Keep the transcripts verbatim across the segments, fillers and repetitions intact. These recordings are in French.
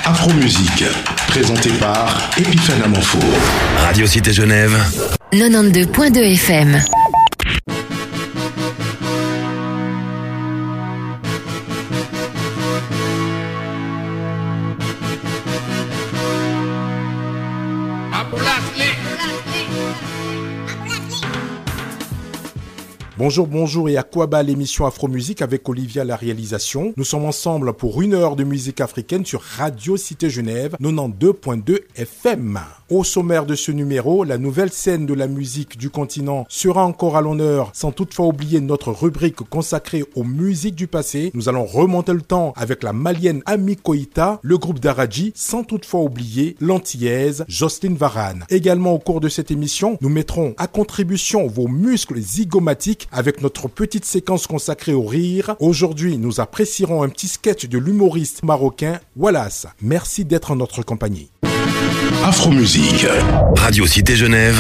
Afro-Musique, présenté par Epiphane Amanfour. Radio Cité Genève. quatre-vingt-douze point deux F M. Bonjour, bonjour et à quoi bat l'émission Afro-Musique avec Olivia à la réalisation. Nous sommes ensemble pour une heure de musique africaine sur Radio Cité Genève, quatre-vingt-douze point deux F M. Au sommaire de ce numéro, la nouvelle scène de la musique du continent sera encore à l'honneur, sans toutefois oublier notre rubrique consacrée aux musiques du passé. Nous allons remonter le temps avec la malienne Ami Koïta, le groupe d'Aradji, sans toutefois oublier l'antillaise Jocelyne Varane. Également au cours de cette émission, nous mettrons à contribution vos muscles zygomatiques avec notre petite séquence consacrée au rire. Aujourd'hui, nous apprécierons un petit sketch de l'humoriste marocain Wallace. Merci d'être en notre compagnie. Afro-Musique. Radio Cité Genève.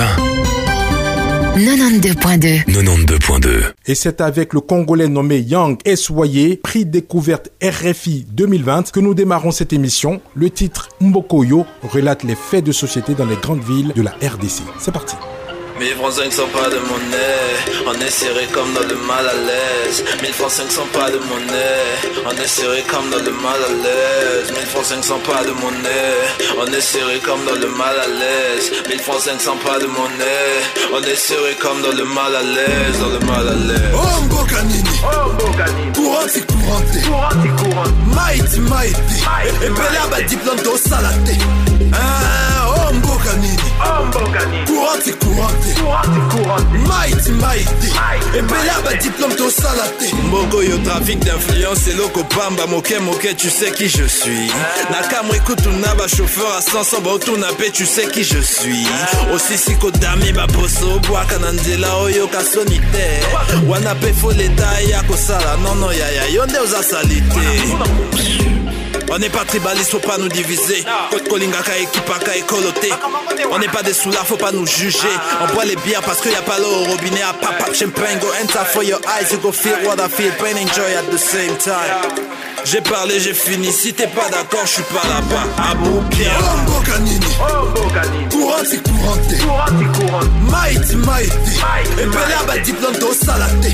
quatre-vingt-douze point deux. quatre-vingt-douze point deux. Et c'est avec le Congolais nommé Yang Eswaye, prix découverte R F I deux mille vingt, que nous démarrons cette émission. Le titre Mbokoyo relate les faits de société dans les grandes villes de la R D C. C'est parti. Mille francs cinq cents pas de monnaie, on est serré comme dans le mal à l'aise. Mille francs cinq cents pas de monnaie, on est serré comme dans le mal à l'aise. Mille francs cinq cents pas de monnaie, on est serré comme dans le mal à l'aise. Mille francs cinq cents pas de monnaie, on est serré comme dans le mal à l'aise, dans le mal à l'aise. Oh Mbokanini, Oh Mbokanini, courante courante, courante courante, mighty mighty, et bella ba diplôme do salate. Ah, oh Mbokanini, Oh Mbokanini, courante courante, courante courante, mighty mighty, et bella ba diplôme do salate. Mbokoyo trafic d'influence, c'est loco bamba, moke moke, tu sais qui je suis. Nakamwe kutuna ba chauffeur à cent cents, ba otunape, tu sais qui je suis. Aussi si kodami ba bosso, bois kananzela oyo kasonite. Wanape fo l'eta ya kosala, non non ya ya, yonde oza salite. On n'est pas tribaliste, faut pas nous diviser. Côte Kolingaka, Ekipaka et Koloté. On n'est pas des soulards, faut pas nous juger. On boit les bières parce qu'il y a pas l'eau au robinet. À papa, champagne, go enter for your eyes. You go feel what I feel, pain, enjoy at the same time. J'ai parlé, j'ai fini. Si t'es pas d'accord, je suis pas là-bas. Abou Pierre. Oh Mbokanini, Oh Mbokanini, courante courante, courante courante, mighty mighty, et bella ba diplôme do salate.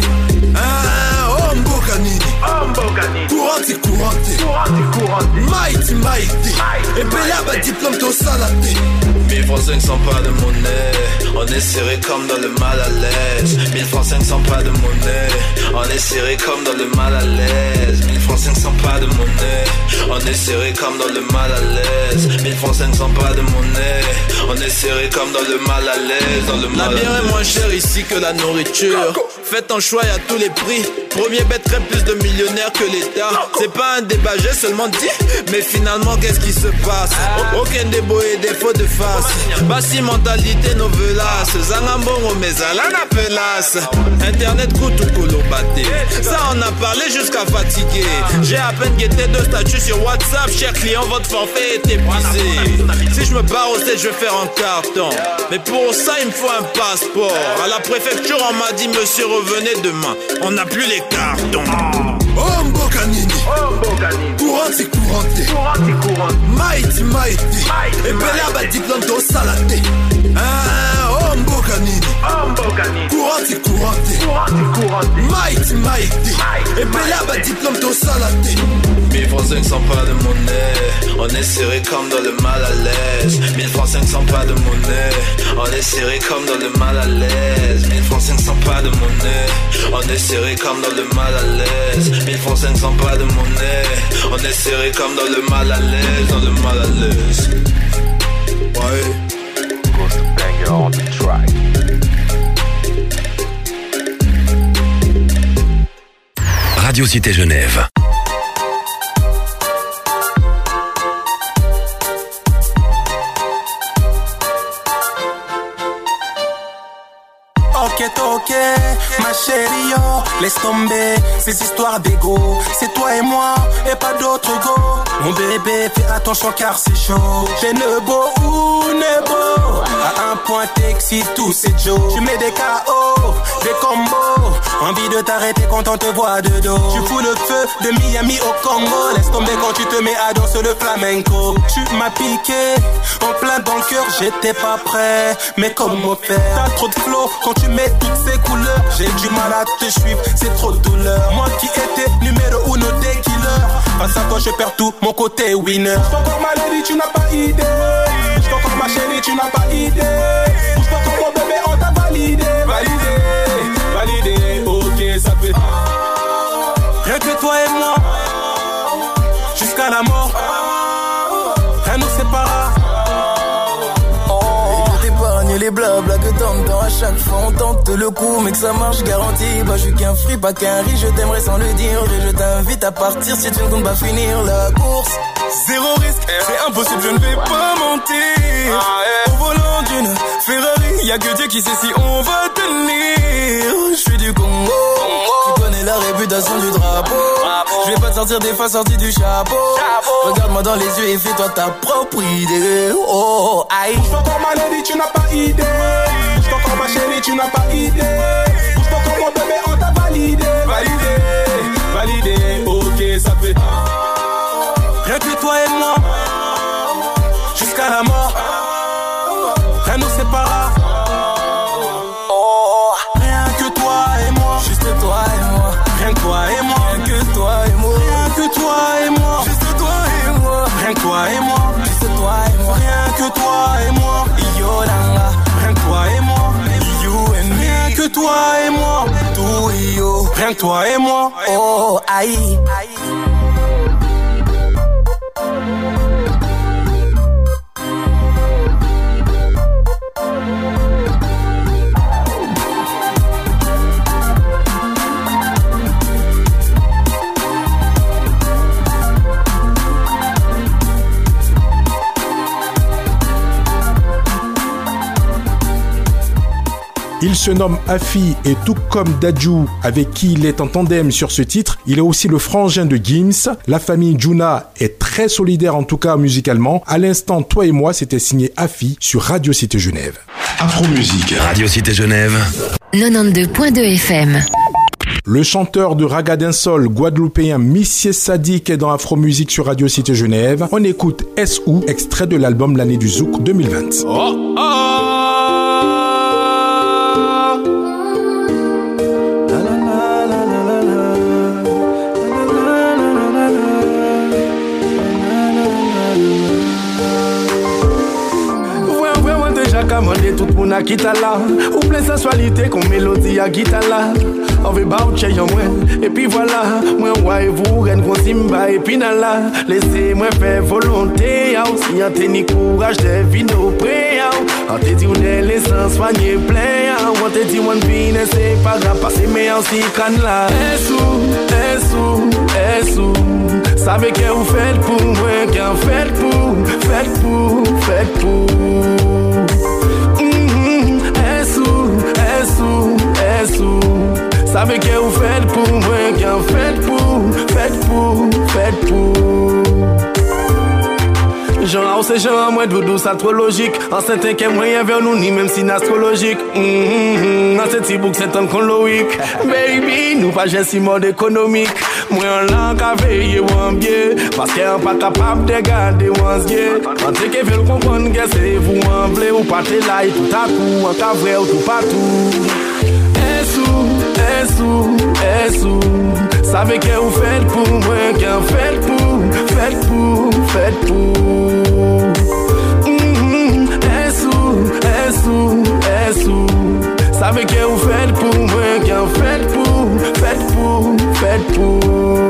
Ah, oh Mbokanini, Oh Mbokanini, courante courante, courante courante, mighty mighty, et bella ba diplôme do salate. Mille francs cinq cents pas de monnaie, on est serré comme dans le mal à l'aise. Mille francs cinq cents pas de monnaie, on est serré comme dans le mal à l'aise. Mille francs cinq cents pas de monnaie, on est serré comme dans le mal à l'aise. Mille francs cinq cents pas de monnaie, on est serré comme dans le mal à l'aise, dans le mal à l'aise. La bière est moins chère ici que la nourriture. Faites un choix, y'a tous les prix. Premier bête très plus de millionnaires que l'État. C'est pas un débat, j'ai seulement dit. Mais finalement, qu'est-ce qui se passe? Aucun débo et défaut de face. Bassi mentalité novelas. Zangambongo mezala na pelas. Internet koutou kolobate. Ça on a parlé jusqu'à fatiguer. J'ai à peine guetté deux statuts sur WhatsApp. Cher client, votre forfait est épuisé. Si je me barre au stage, je vais faire un carton. Mais pour ça, il me faut un passeport. À la préfecture, on m'a dit, monsieur, revenez demain. On n'a plus les cartons. Oh Mbokanini, Oh Mbokanini, courante courante, courante courante, mighty mighty, et bella ba diplôme do salate. Ah, oh Mbokanini, Oh Mbokanini, courante courante, courante courante, mighty mighty, et bella ba diplôme do salate. Mille francs cinq cents pas de monnaie, on est serré comme dans le mal à l'aise. Mille francs cinq cents pas de monnaie, on est serré comme dans le mal à l'aise. Mille francs cinq cents pas de monnaie, on est serré comme dans le mal à l'aise. Mille francs cinq cents pas de monnaie, on est serré comme dans le mal à l'aise, dans le mal à l'aise. Ouais. Ghost banger on the track. Radio Cité Genève. Ok, ok, ok, ma chérie, yo, laisse tomber ces histoires d'égo. C'est toi et moi, et pas d'autre go. Mon bébé, fais attention car c'est chaud. J'ai nebo ou nebo. À un point t'excites tout c'est Joe. Tu mets des K O, des combos. Envie de t'arrêter quand on te voit de dos. Tu fous le feu de Miami au Congo. Laisse tomber quand tu te mets à danser le flamenco. Tu m'as piqué, en plein dans le cœur, j'étais pas prêt. Mais comment faire? T'as trop de flow quand tu mets toutes ces couleurs. J'ai du mal à te suivre, c'est trop de douleur. Moi qui étais numéro uno des killers, face à toi je perds tout mon côté winner. J'suis encore ma lady, tu n'as pas idée. J'suis encore ma chérie, tu n'as pas idée. J'suis encore mon bébé, on t'a validé. Validé, validé, ok ça fait. Rien que toi et moi, jusqu'à la mort, rien nous sépare. Les blabla que t'entends à chaque fois on tente le coup mais que ça marche garanti. Bah je suis qu'un free pas qu'un riche, je t'aimerais sans le dire. Et je t'invite à partir si tu ne comptes pas finir la course. Zéro risque, c'est impossible, je ne vais pas mentir. Au volant d'une Ferrari, y'a que Dieu qui sait si on va tenir. Je suis du Congo, tu connais la réputation du drapeau. Je vais pas te sortir des fois sorties du chapeau. Regarde-moi dans les yeux et fais-toi ta propre idée. Oh, aïe. J'suis encore ma lady, tu n'as pas idée. J'suis encore ma chérie, tu n'as pas idée. J'suis encore mon bébé, on t'a validé. Validé, validé, ok ça fait. Rien que toi et moi, jusqu'à la mort, rien nous sépare. Oh, rien que toi et moi, juste toi et moi, rien que toi et moi, rien que toi et moi, rien que toi et moi, juste toi et moi, rien que toi et moi, juste toi et moi, rien que toi et moi, Yolanda, rien que toi et moi, you and me, rien que toi et moi, tout yo, rien que toi et moi, oh aïe. Il se nomme Afi et tout comme Dadju, avec qui il est en tandem sur ce titre, il est aussi le frangin de Gims. La famille Juna est très solidaire en tout cas musicalement. À l'instant, Toi et moi, c'était signé Afi sur Radio Cité Genève. Afro-musique. Radio Cité Genève. quatre-vingt-douze point deux F M. Le chanteur de raga dancehall guadeloupéen Missier Sadik est dans Afro-musique sur Radio Cité Genève. On écoute S O, extrait de l'album L'année du Zouk deux mille vingt. Oh, oh. Commandé tout moun a kita la. Ou plein sensualité qu'on mélodie à kita la. On veut pas ou tche yon mwen. Et puis voilà, moi ouais vous ren kon simba et puis nala. Laissez-moi faire volonté. Si y'en t'es ni courage de vino pré. On te dit on est l'essence soigné plein. On te dit on vine c'est pas grave. Passer mais en si crâne là. Esou, esou, esou. Savez que vous faites pour moi. Qu'en faites pour, faites pour, faites pour. Esou, esou, savez que vous faites pour moi, qu'en faites pour, faites pour, faites pour. Genre, c'est genre, moi, doudou, ça trop logique. En certain que moi, y'en vers nous, ni même si astrologique. Mm-hmm. En cette book, c'est un chronologique. Baby, nous pas j'ai si mode économique. Moi, on l'a qu'à veiller ou en biais. Parce qu'on pas capable de garder ou en sgue. En ce que veulent comprendre que c'est vous en blé ou pas t'es là, tout à coup, en cas vrai ou tout partout. Esou, esou, esou. Savez que vous faites pour moi, qu'en faites pour, faites pour, faites pour. Mm-hmm. Esou, esou, esou. Savez que vous faites pour moi, qu'en faites pour, faites pour, faites pour.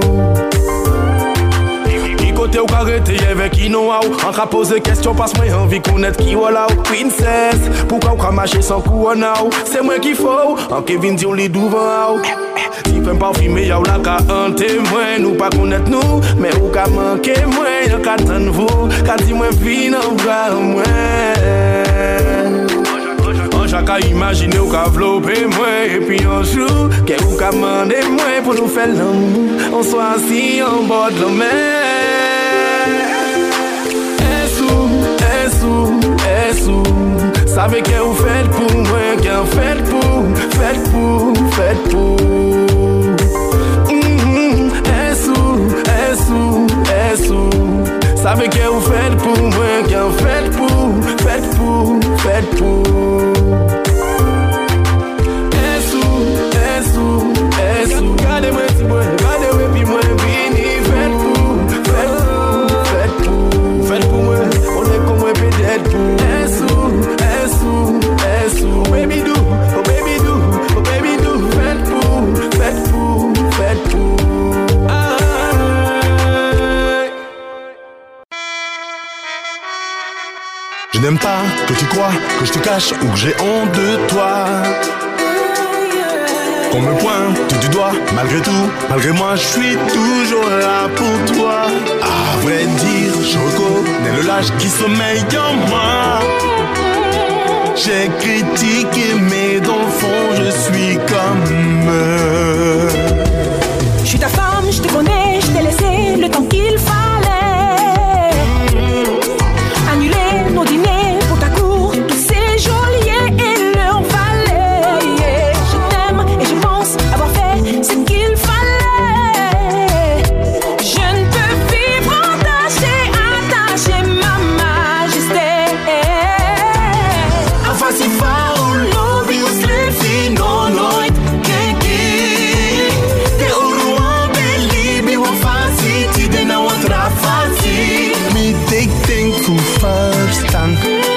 Côté ou carrété avec Inoa. On va poser question parce que moi envie connaître qui voilà ou princesse. Pourquoi on va marcher sans couronne? C'est moi qui faut. En Kevin dit on lit devant. Si femme pas filmer y'a la ka un témoin. Nous pas connaître nous, mais ou ka manquer moi. Y'a ka t'en vous, ka dit moi vine en bras moi. Chacun imagine ou qu'a flopé moi. Et puis un jour, qu'est ou qu'a mandé moi pour nous faire l'amour. On soit assis en bord de la mer. Et sous, et sous, et sous. Savez qu'est ou fait pour moi, qu'est fait pour, fait pour, fait pour. Mm-hmm. Et sous, et sous, et sous. Savez qu'est ou fait pour moi, qu'est fait pour, fait pour, fait pour. Et sous, et sous, et sous. Regardez-moi si moi, regardez-moi puis moi, vini, fait pour, fait pour, fait pour, fait pour moi. On est comme moi peut-être pour. Et sous, et sous, et sous. Oh baby do, oh baby do, oh baby do. Fait pour, fait pour, fait pour. Je n'aime pas que tu crois que je te cache ou que j'ai honte de toi. Qu'on me pointe du doigt, malgré tout, malgré moi, je suis toujours là pour toi. À vrai dire, je reconnais le lâche qui sommeille en moi. J'ai critiqué, mais dans le fond, je suis comme eux. Je suis ta femme, je te connais, je t'ai laissé le temps qu'il fallait. Annuler nos dîners pour ta cour, tous ces geôliers et leur valet. Je t'aime et je pense avoir fait ce qu'il fallait. Je ne peux vivre attaché, attaché, ma majesté. Enfin si fort, l'obviously, non, non, kiki. Te uruan beli, bi wa fasi, ti de na watra fasi. Me take things for first time.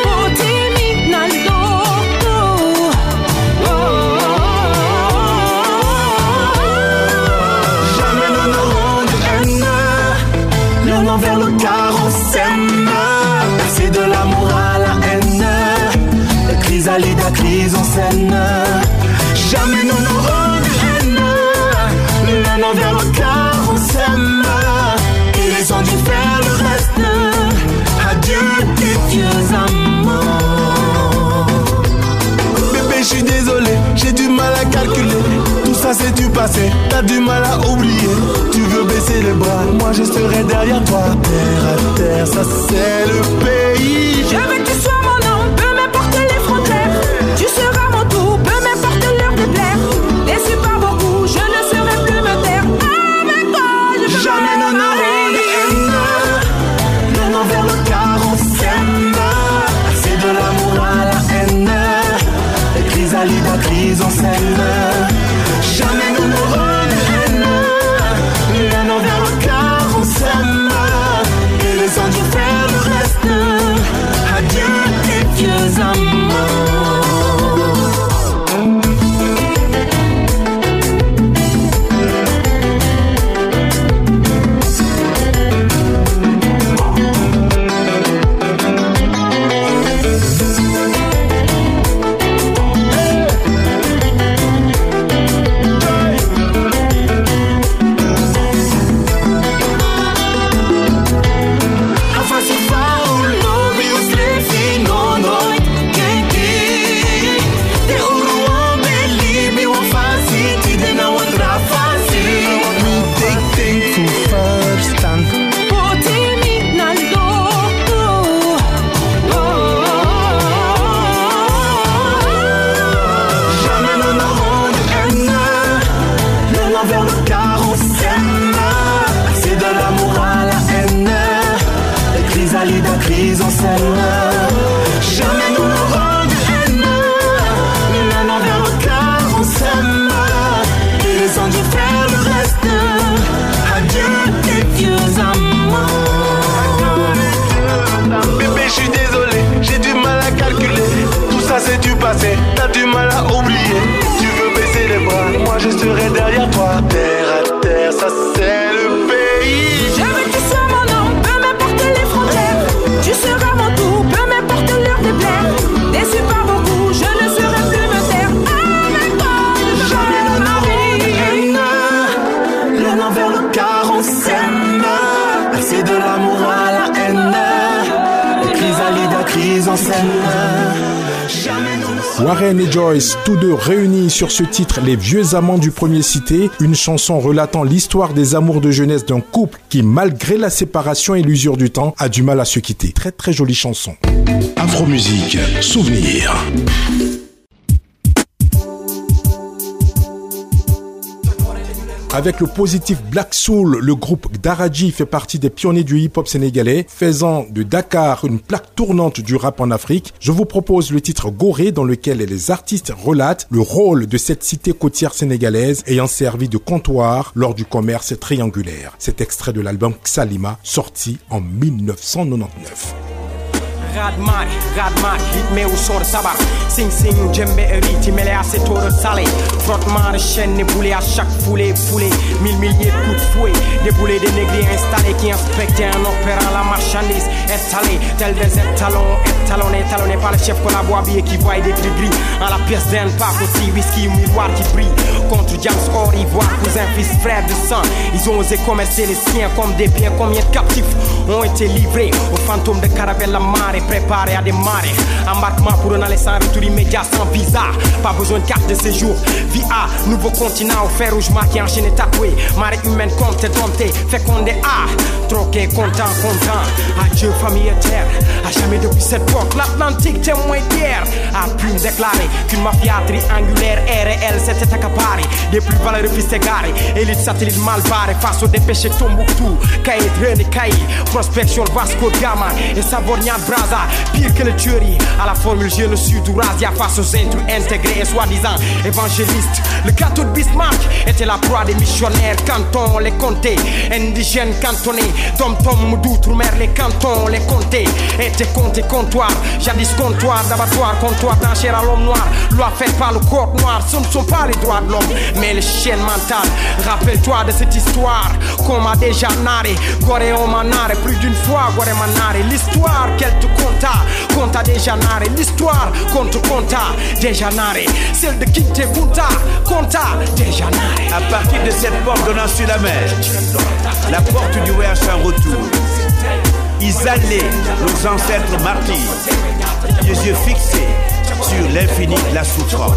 Jamais nous n'aurons de haine. L'un envers le car on s'aime. C'est de l'amour à la haine. La chrysalide à crise en scène. Jamais nous n'aurons de haine. L'un envers le car on s'aime. Et laissons Dieu faire le reste. Adieu tes vieux amours. Bébé, je suis désolé, j'ai du mal à calculer. Tout ça c'est du passé, t'as du mal à oublier. Tu veux baisser les bras, moi je serai derrière toi. Terre à terre, ça c'est le pays. Je veux que tu sois mon homme, peu m'importe les frontières. Tu seras mon tout, peu m'importe l'heure de plaire. Déçu par beaucoup, je ne serai plus me taire. Avec toi, je peux jamais nous n'aurons de haine. L'un envers le car on s'aime. C'est de l'amour à la haine. Les chrysalides à crise en scène. Jamais nous n'aurons de haine. L'un envers le car on s'aime. Et laissons Dieu faire le reste. Adieu tes vieux amours. Enfin si fort, l'obviously, non, non, kiki. Te uruan beli, mi wa fasi, ti de na watra fasi. Me take things for first time. Jamais nous n'aurons de haine. L'un envers le car on s'aime. C'est de l'amour à la haine. Les chrysalides à crise en scène. Jamais nous n'aurons de haine. L'un envers le car on s'aime. Et laissons Dieu faire le reste. Adieu tes vieux amours. Bébé, je suis désolé, j'ai du mal à calculer. Tout ça c'est du passé, t'as du mal à oublier. Tu veux baisser les bras, moi je serai derrière toi. Terre à terre, ça c'est le pays. Je veux que tu sois mon homme, peu m'importe les frontières. Tu seras mon tout, peu m'importe l'heure de plaire. Déçu par beaucoup, je ne serai plus me taire. Avec toi, je peux Jamais nous pas n'aurons de haine. L'un envers le car on s'aime. C'est de l'amour à la haine. Les chrysalides à crise en scène. jamais nous. Warren et Joyce, tous deux réunis sur ce titre Les vieux amants du premier cité, une chanson relatant l'histoire des amours de jeunesse d'un couple qui, malgré la séparation et l'usure du temps, a du mal à se quitter. Très très jolie chanson. Afromusique, souvenir. Avec le positif Black Soul, le groupe Daraji fait partie des pionniers du hip-hop sénégalais, faisant de Dakar une plaque tournante du rap en Afrique. Je vous propose le titre Gorée, dans lequel les artistes relatent le rôle de cette cité côtière sénégalaise ayant servi de comptoir lors du commerce triangulaire. C'est extrait de l'album Xalima, sorti en dix-neuf cent quatre-vingt-dix-neuf. Radmari, Radmari, rythmé au son de sabar. Sing sing, djembe et riti, mêlé à ces tours de salé. Frottement de chaînes, boulé à chaque foulée, foulée. Mille milliers de coups de fouet. Des boulets, des négriers installés qui inspectaient un opérant, la marchandise étalée. Tel des étalons, étalonnés, étalonnés par le chef qu'on a boit habillé qui voit des gris gris. En la pièce d'un parc aussi, whisky, miroir qui brille. Contre James Or, Ivoire, cousin, fils, frère de sang. Ils ont osé commercer les siens comme des biens. Combien de captifs ont été livrés aux fantômes de caravelle la marée, préparés à démarrer. Embarquement pour un aller sans retour immédiat, sans visa. Pas besoin de carte de séjour. Vie à nouveau continent, au fer rouge marqué, enchaîné, tatoué. Marée humaine, comptée, domptée, fécondé, ah. Troqué, content, content. Adieu, famille et terre. À jamais depuis cette époque, l'Atlantique témoin d'hier a pu me déclarer qu'une mafia triangulaire est réelle, c'était accaparé. Des plus valeureux fils égarés, élite satellite mal barré face au dépêché Tombouctou. Caïd, René, Caïd, prospection Vasco de Gama et Savornia Braza. Pire que le tuerie, à la formule génocide ou razzia face aux intrus intégrés et soi-disant évangélistes. Le gâteau de Bismarck était la proie des missionnaires. Cantons, les comtés, indigènes cantonnés. Dom-tom d'outre-mer, les cantons, les comtés étaient comptés comptoirs. Jadis comptoir, d'abattoir, comptoir d'enchères à l'homme noir. Loi faite par le corps noir, ce ne sont pas les droits de l'homme, mais les chaînes mentales. Rappelle-toi de cette histoire, qu'on a déjà narré. Goré on m'a narré plus d'une fois, Goré m'a narré. L'histoire qu'elle te conta, conta déjà narré. L'histoire qu'on te conta, déjà narré. Celle de Kinte Kunta, conta déjà narré. À partir de cette porte donnant sur la mer, la porte du voyage sans retour, ils allaient, nos ancêtres martyrs, les yeux fixés sur l'infini de la souffrance.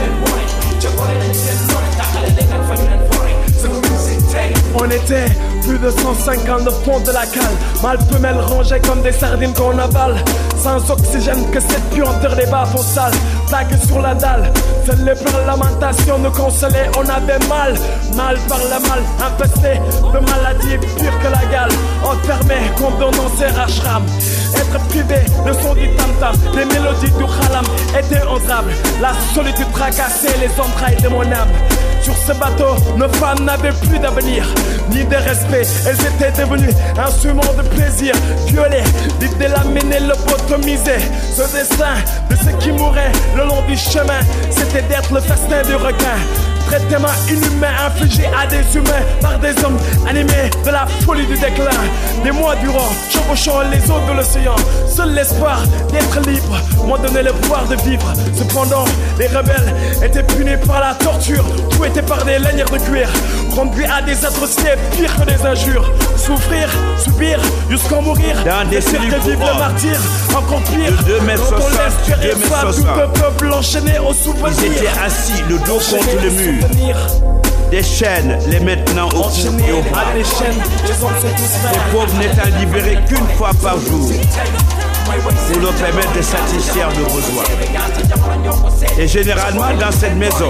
On était plus de cent cinquante au fond de la cale, mal femelle rangée comme des sardines qu'on avale. Sans oxygène que cette puanteur des bas-fonds sales. Plaque sur la dalle, seules les pleurs lamentations nous consolaient. On avait mal, mal par la mal, infesté de maladies pires que la gale. Enfermé comme dans nos ashram. Être privé, le son du tam-tam, les mélodies du khalam étaient entrables. La solitude tracassait les entrailles de mon âme. Sur ce bateau, nos femmes n'avaient plus d'avenir, ni de respect. Elles étaient devenues instruments de plaisir. Violées, l'idée l'amener, lobotomiser. Ce destin de ceux qui mouraient le long du chemin, c'était d'être le festin du requin. Traitement inhumain infligé à des humains par des hommes animés de la folie du déclin. Des mois durant, chevauchant les eaux de l'océan, seul l'espoir d'être libre m'ont donné le pouvoir de vivre. Cependant, les rebelles étaient punis par la torture, fouettés par des lanières de cuir, conduits à des atrocités pires que des injures. Souffrir, subir, jusqu'en mourir, dans des cellules vivre le martyr, encore pire. De deux mètres quand on soixante, laisse faire deux mètres tout soixante. le peuple enchaîné au souvenir. Ils étaient assis, le dos contre le mur. Des chaînes, les maintenant au cou et au bras. Les chaînes, les hommes sont tous frères. Les pauvres n'étant libérés qu'une fois par jour pour leur permettre de satisfaire leurs besoins. Et généralement dans cette maison,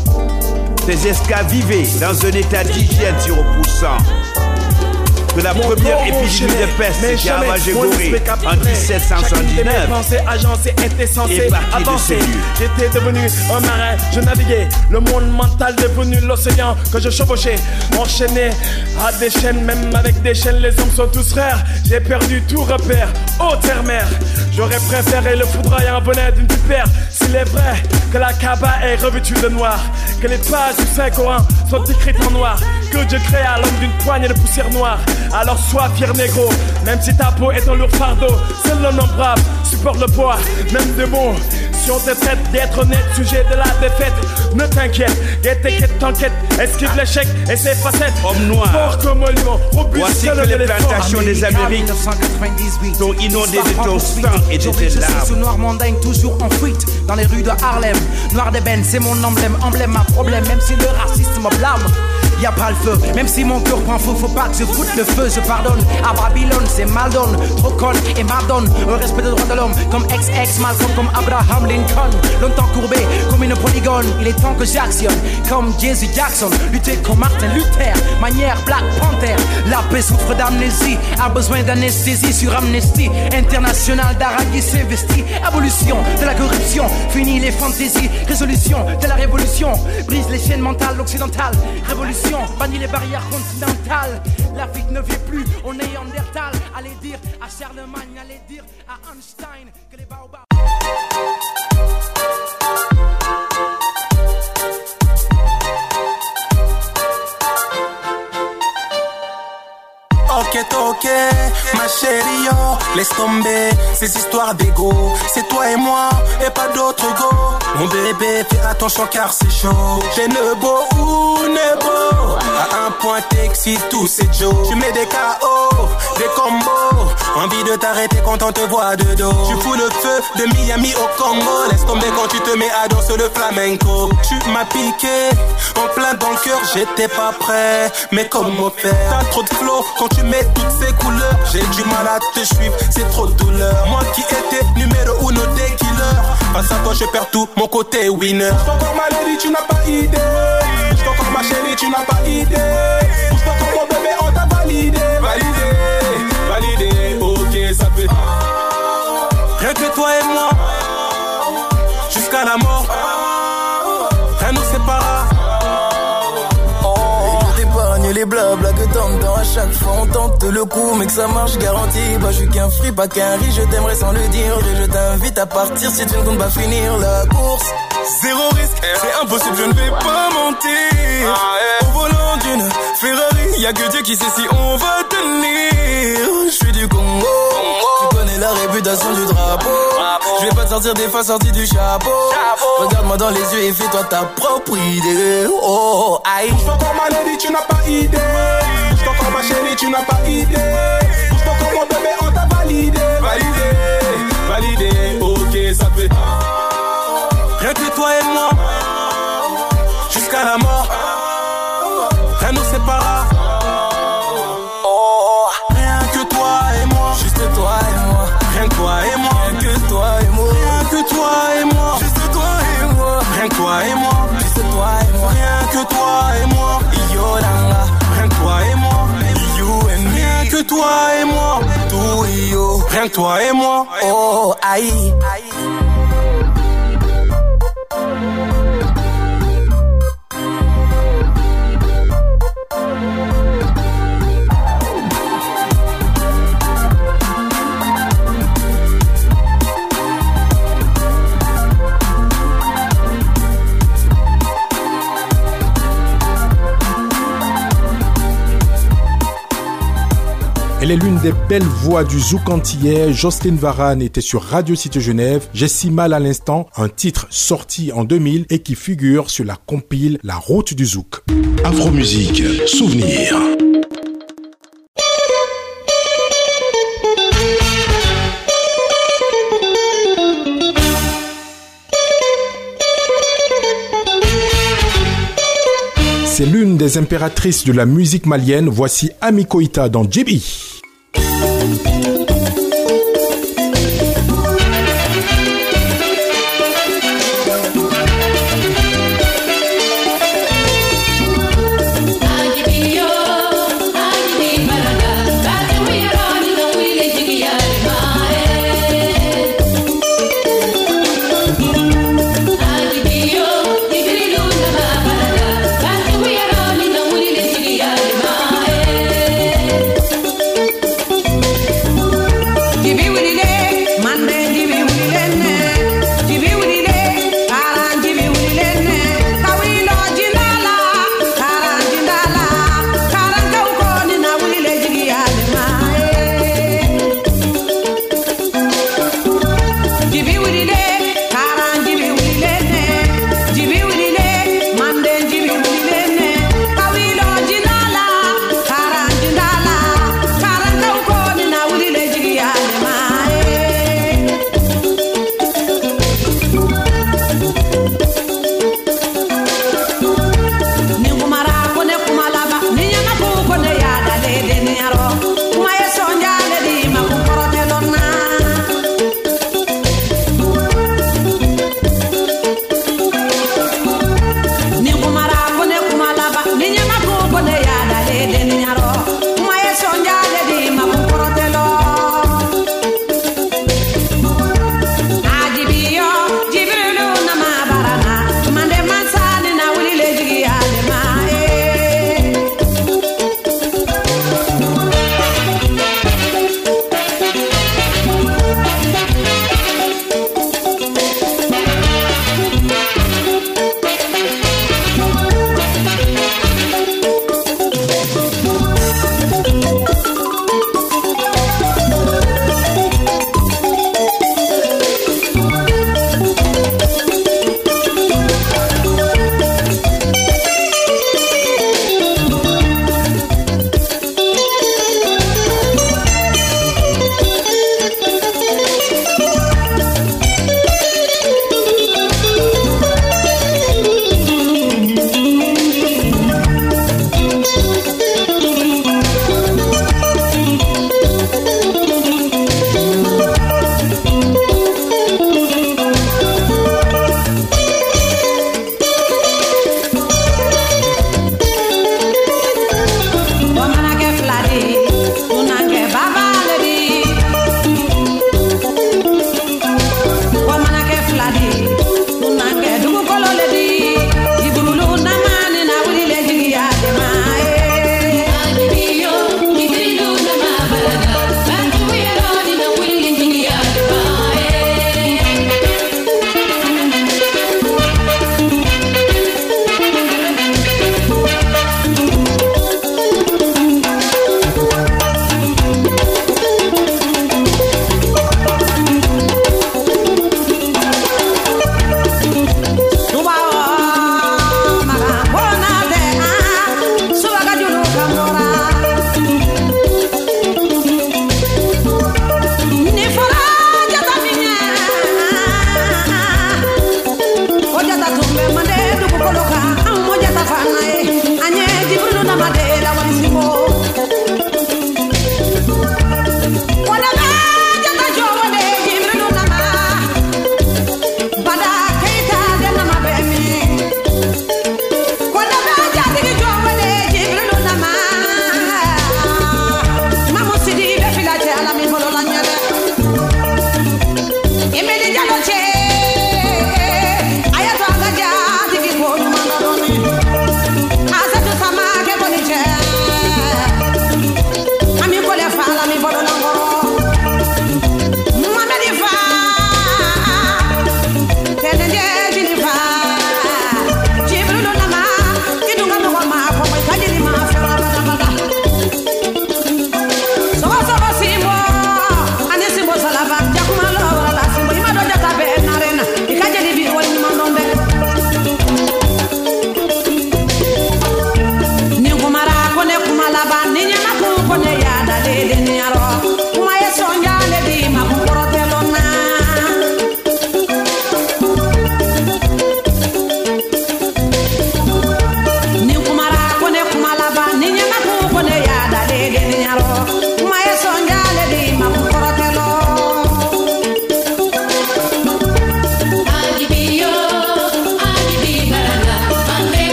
ces esclaves vivaient dans un état d'hygiène si repoussant que la Mon première corps épidémie enchaîné, de peste mais qui a jamais ravagé mon Gorée esprit capturé. en dix-sept cent Chacune de mes soixante-dix-neuf pensées agencées était censée est partie de avancer. ces lieux. J'étais devenu un marin, je naviguais. Le monde mental devenu l'océan que je chevauchais. Enchaîné à des chaînes, même avec des chaînes, les hommes sont tous frères. J'ai perdu tout repère, ô terre-mère. J'aurais préféré le foudroyant bonnet d'une vipère. S'il est vrai que la Kaaba est revêtue de noir, que les pages du Saint-Coran sont écrites en noir, que Dieu créa l'homme d'une poignée de poussière noire, alors sois fier négro, même si ta peau est un lourd fardeau. Seul l'homme brave supporte le poids, même de mots Si on te traite d'être honnête, sujet de la défaite, ne t'inquiète, guette et quête t'enquête, esquive l'échec et ses facettes. Homme noir, fort comme un lion, robuste. Voici que les plantations des Amériques sont inondées de ton sang et de tes larmes. Ce noir mondagne toujours en fuite dans les rues de Harlem. Noir d'ébène, c'est mon emblème, emblème à problème, même si le racisme me blâme. Y'a pas le feu, même si mon cœur prend feu, faut pas que je foute le feu, je pardonne. À Babylone, c'est Maldon, trop con et Madone. Un respect des droits de l'homme, comme ex-ex Malcolm, comme Abraham Lincoln. Longtemps courbé, comme une polygone, il est temps que j'actionne. Comme Jesse Jackson, lutter comme Martin Luther, manière Black Panther. La paix souffre d'amnésie, a besoin d'anesthésie sur Amnesty International. d'Arabie s'investit, abolition de la corruption, fini les fantaisies, résolution de la révolution. Brise les chaînes mentales occidentales, révolution. Bannit les barrières continentales. L'Afrique ne vit plus au Néandertal. Allez dire à Charlemagne, allez dire à Einstein que les baobabs. Ok, ok, ma chérie, yo, laisse tomber ces histoires d'égo. C'est toi et moi, et pas d'autre go. Mon bébé, fais attention car c'est chaud. J'ai nebo ou nebo. À un point t'excite tous ces Joe. Tu mets des K O, des combos. Envie de t'arrêter quand on te voit de dos. Tu fous le feu de Miami au Congo. Laisse tomber quand tu te mets à danser le flamenco. Tu m'as piqué, en plein dans le cœur, j'étais pas prêt. Mais comment faire? T'as trop de flow quand tu mets toutes ces couleurs. J'ai du mal à te suivre, c'est trop de douleur. Moi qui étais numéro uno des killers, face à toi je perds tout mon côté winner. J'suis encore ma lady, tu n'as pas idée. J'suis encore ma chérie, tu n'as pas idée. J'suis encore mon bébé, on t'a validé. Validé, validé, ok ça fait rien que toi et moi, jusqu'à la mort, rien nous sépare. Les blabla que t'entends à chaque fois on tente le coup mais que ça marche garanti. Bah je suis qu'un free pas qu'un riche, je t'aimerais sans le dire. Et je t'invite à partir si tu ne comptes pas finir la course. Zéro risque, c'est impossible, je ne vais pas mentir. Au volant d'une Ferrari, y'a que Dieu qui sait si on va tenir. Je suis du Congo, tu connais la réputation du drapeau. Je vais pas te sortir des fois sorties du chapeau. Regarde-moi dans les yeux et fais-toi ta propre idée. Oh, aïe. J'suis encore ma lady, tu n'as pas idée. J'suis encore ma chérie, tu n'as pas idée. J'suis encore mon bébé, on t'a validé. Validé, validé, ok ça fait rien que toi et moi, jusqu'à la mort, rien nous sépare. Oh, rien que toi et moi, juste toi et moi, rien que toi et moi, rien que toi et moi, rien que toi et moi, juste toi et moi, rien que toi et moi, juste toi et moi, rien que toi et moi, Yolanda, rien que toi et moi, you and me, rien que toi et moi, tout et yo, rien que toi et moi. Oh, aïe, aïe. Elle est l'une des belles voix du zouk antillais. Jocelyne Varane était sur Radio Cité Genève. J'ai si mal à l'instant, un titre sorti en deux mille et qui figure sur la compile La Route du Zouk. Afromusique, souvenir. C'est l'une des impératrices de la musique malienne. Voici Ami Koïta dans J B.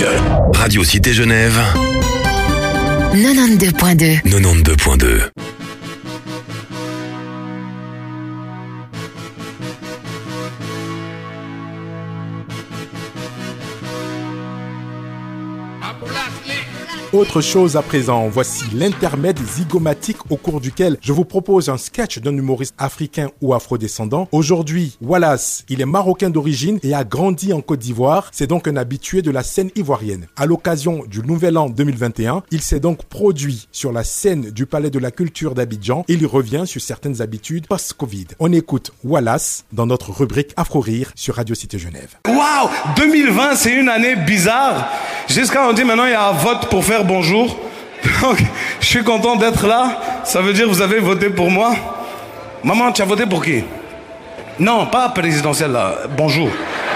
musique. Radio Cité Genève. quatre-vingt-douze point deux. quatre-vingt-douze point deux. Autre chose à présent, voici l'intermède zygomatique au cours duquel je vous propose un sketch d'un humoriste africain ou afrodescendant. Aujourd'hui, Wallace, il est marocain d'origine et a grandi en Côte d'Ivoire. C'est donc un habitué de la scène ivoirienne. À l'occasion du Nouvel An deux mille vingt et un, il s'est donc produit sur la scène du Palais de la Culture d'Abidjan et il revient sur certaines habitudes post-Covid. On écoute Wallace dans notre rubrique Afro-Rire sur Radio Cité Genève. Waouh, deux mille vingt, c'est une année bizarre. Jusqu'à on dit maintenant il y a un vote pour faire bonjour. Donc, je suis content d'être là. Ça veut dire que vous avez voté pour moi. Maman, tu as voté pour qui? Non, pas présidentielle là. Bonjour.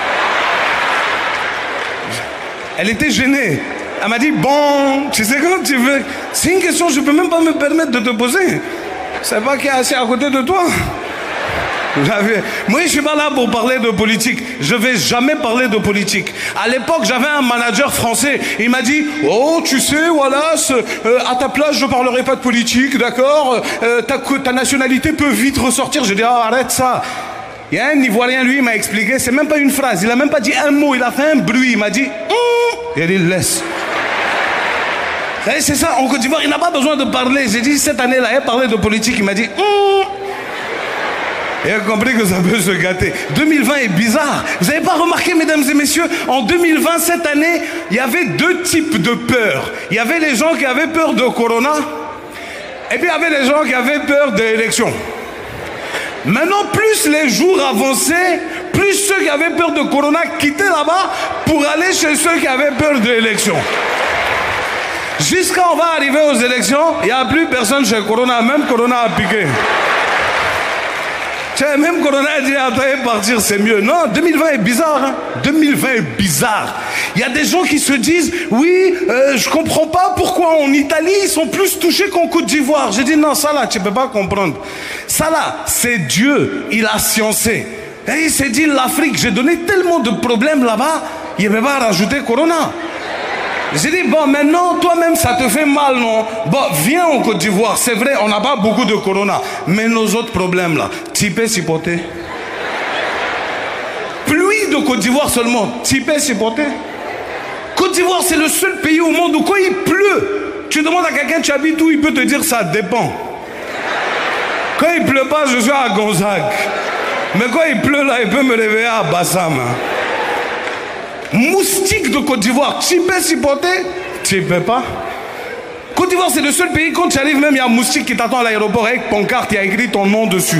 Elle était gênée. Elle m'a dit, bon, tu sais quand tu veux. C'est une question que je peux même pas me permettre de te poser. C'est pas qui est assis à côté de toi. Moi, je suis pas là pour parler de politique. Je vais jamais parler de politique. À l'époque, j'avais un manager français. Il m'a dit, oh, tu sais, Wallace, euh, à ta place, je parlerai pas de politique, d'accord euh, ta, ta nationalité peut vite ressortir. J'ai dit, oh, arrête ça. Il y a un Ivoirien, lui, il m'a expliqué. C'est même pas une phrase. Il a même pas dit un mot. Il a fait un bruit. Il m'a dit, hum. Il a dit, laisse. C'est ça. En Côte d'Ivoire, il n'a pas besoin de parler. J'ai dit, cette année-là, il a parlé de politique. Il m'a dit, hum. Et a compris que ça peut se gâter. deux mille vingt est bizarre. Vous n'avez pas remarqué, mesdames et messieurs, en deux mille vingt, cette année, il y avait deux types de peurs. Il y avait les gens qui avaient peur de Corona, et puis il y avait les gens qui avaient peur de l'élection. Maintenant, plus les jours avançaient, plus ceux qui avaient peur de Corona quittaient là-bas pour aller chez ceux qui avaient peur de l'élection. Jusqu'à on va arriver aux élections, il n'y a plus personne chez Corona, même Corona a piqué. Même Corona a dit attendez partir c'est mieux. Non, deux mille vingt est bizarre. Hein? deux mille vingt est bizarre. Il y a des gens qui se disent oui, euh, je comprends pas pourquoi en Italie ils sont plus touchés qu'en Côte d'Ivoire. J'ai dit non, ça là tu peux pas comprendre. Ça là c'est Dieu, il a sciencé. Et il s'est dit l'Afrique, j'ai donné tellement de problèmes là-bas, il ne peut pas rajouter Corona. J'ai dit, bon, maintenant, toi-même, ça te fait mal, non? Bon, viens en Côte d'Ivoire. C'est vrai, on n'a pas beaucoup de Corona. Mais nos autres problèmes, là, Tipé, Sipoté. Pluie de Côte d'Ivoire seulement. Tipé, Sipoté. Côte d'Ivoire, c'est le seul pays au monde où quand il pleut, tu demandes à quelqu'un, tu habites où, il peut te dire, ça dépend. Quand il pleut pas, je suis à Gonzague. Mais quand il pleut, là, il peut me réveiller à Bassam. Moustique de Côte d'Ivoire, tu peux supporter? Tu peux pas. Côte d'Ivoire, c'est le seul pays, quand tu arrives même, il y a un moustique qui t'attend à l'aéroport avec pancarte, il y a écrit ton nom dessus.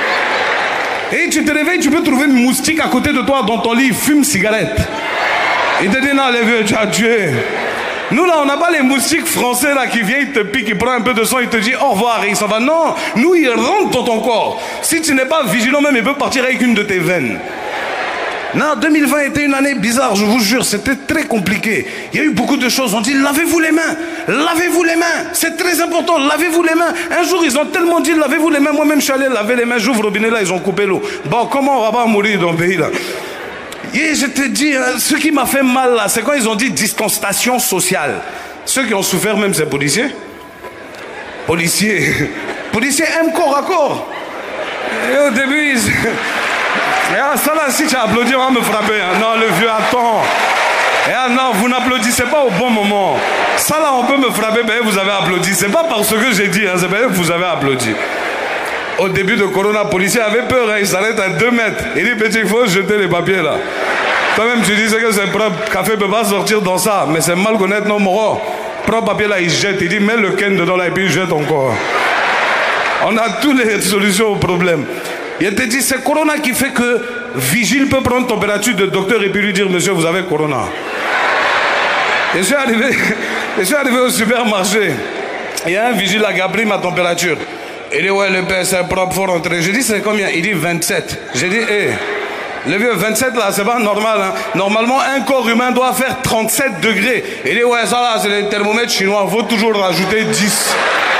Et tu te réveilles, tu peux trouver une moustique à côté de toi dans ton lit, il fume cigarette. Il te dit non, les vieux, tu as tué. Nous là, on n'a pas les moustiques français là qui viennent, ils te piquent, ils prennent un peu de sang, ils te disent au revoir et ils s'en vont. Non, nous, ils rentrent dans ton corps. Si tu n'es pas vigilant même, ils peuvent partir avec une de tes veines. Non, deux mille vingt était une année bizarre, je vous jure, c'était très compliqué. Il y a eu beaucoup de choses, on dit lavez-vous les mains, lavez-vous les mains, c'est très important, lavez-vous les mains. Un jour, ils ont tellement dit lavez-vous les mains, moi-même je suis allé laver les mains, j'ouvre le robinet là, ils ont coupé l'eau. Bon, comment on va pas mourir dans le pays là? Et je te dis, hein, ce qui m'a fait mal là, c'est quand ils ont dit distanciation sociale. Ceux qui ont souffert même, c'est policiers. Policiers. Policiers aiment corps à corps. Et au début, ils... Et ah, ça là, si tu applaudis, on va me frapper. Hein. Non, le vieux, attends. Et ah, non, vous n'applaudissez pas au bon moment. Ça là, on peut me frapper, ben vous avez applaudi. C'est pas parce que j'ai dit, hein, c'est parce que vous avez applaudi. Au début de Corona, le policier avait peur, hein, il s'arrête à deux mètres. Il dit, petit, il faut jeter les papiers là. Toi-même, tu dis que c'est propre, café ne peut pas sortir dans ça. Mais c'est mal connaître nos moraux. Prends le papier là, il jette. Il dit, mets le ken dedans là et puis il jette encore. On a toutes les solutions au problème. Il te dit, c'est Corona qui fait que Vigile peut prendre température de docteur et puis lui dire, monsieur, vous avez Corona. Je suis arrivé, je suis arrivé au supermarché. Il y a un vigile là qui a pris ma température. Il dit, ouais, le P S R propre, faut rentrer. Je dis, c'est combien? Il dit, vingt-sept. J'ai dit, hé, hey, le vieux, vingt-sept là, c'est pas normal. Hein. Normalement, un corps humain doit faire trente-sept degrés. Il dit, ouais, ça là, c'est les thermomètres chinois, il faut toujours rajouter dix.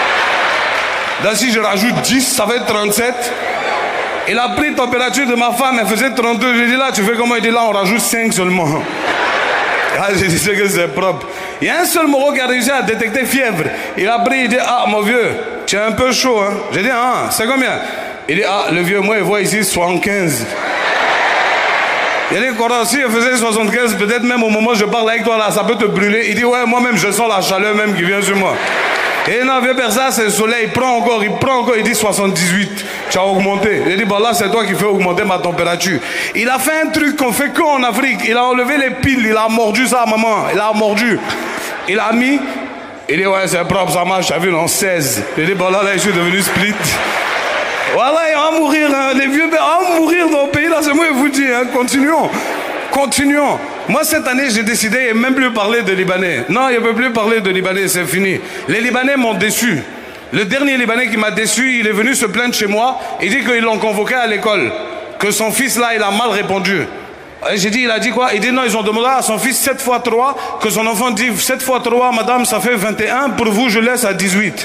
Là, si je rajoute dix, ça fait trente-sept. Il a pris la température de ma femme, elle faisait trente-deux. J'ai dit là, tu fais comment? Il dit là, on rajoute cinq seulement. Ah, j'ai dit que c'est propre. Il y a un seul Moro qui a réussi à détecter fièvre. Il a pris, il dit, ah, mon vieux, tu es un peu chaud, hein. J'ai dit, ah, c'est combien? Il dit, ah, le vieux, moi, il voit ici soixante-quinze. Il dit, Cora, si il faisait soixante-quinze, peut-être même au moment où je parle avec toi, là, ça peut te brûler. Il dit, ouais, moi-même, je sens la chaleur même qui vient sur moi. Et non, vieux personne, c'est le soleil, il prend encore, il prend encore, il dit soixante-dix-huit. Tu as augmenté. Il dit, bah là, c'est toi qui fais augmenter ma température. Il a fait un truc qu'on fait qu'en Afrique. Il a enlevé les piles, il a mordu ça, maman. Il a mordu. Il a mis. Il dit, ouais, c'est propre, ça marche. T'as vu, en seize. Il dit, bah là, là, je suis devenu split. Voilà, il va mourir. Hein. Les vieux, ils vont mourir dans le pays, là, c'est moi qui vous dis. Hein. Continuons. Continuons. Moi, cette année, j'ai décidé de même plus parler de Libanais. Non, il ne peut plus parler de Libanais, c'est fini. Les Libanais m'ont déçu. Le dernier Libanais qui m'a déçu, il est venu se plaindre chez moi. Il dit qu'ils l'ont convoqué à l'école. Que son fils, là, il a mal répondu. J'ai dit, il a dit quoi? Il dit non, ils ont demandé à son fils sept fois trois, que son enfant dit sept fois trois, madame, ça fait vingt et un. Pour vous, je laisse à dix-huit.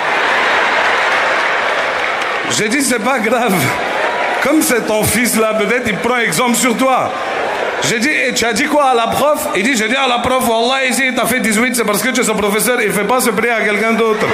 J'ai dit, c'est pas grave. Comme c'est ton fils, là, peut-être il prend exemple sur toi. J'ai dit, et tu as dit quoi à la prof? Il dit, j'ai dit à la prof, Wallah, ici, t'as fait dix-huit, c'est parce que tu es son professeur, il ne fait pas se prier à quelqu'un d'autre.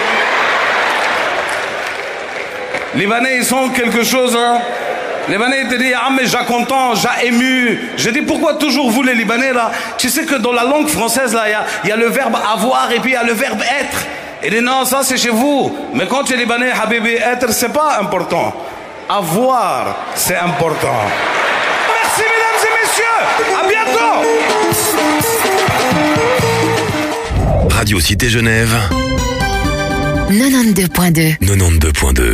Les Libanais, ils sont quelque chose, hein. Les Libanais, ils te disent, ah, mais j'ai content, j'ai ému. J'ai dit, pourquoi toujours vous, les Libanais, là? Tu sais que dans la langue française, là, il y a, y a le verbe avoir et puis il y a le verbe être. Il dit, non, ça, c'est chez vous. Mais quand tu es Libanais, Habibi, être, c'est pas important. Avoir, c'est important. Merci, mesdames et messieurs. À bientôt. Radio Cité Genève. quatre-vingt-douze point deux. quatre-vingt-douze point deux.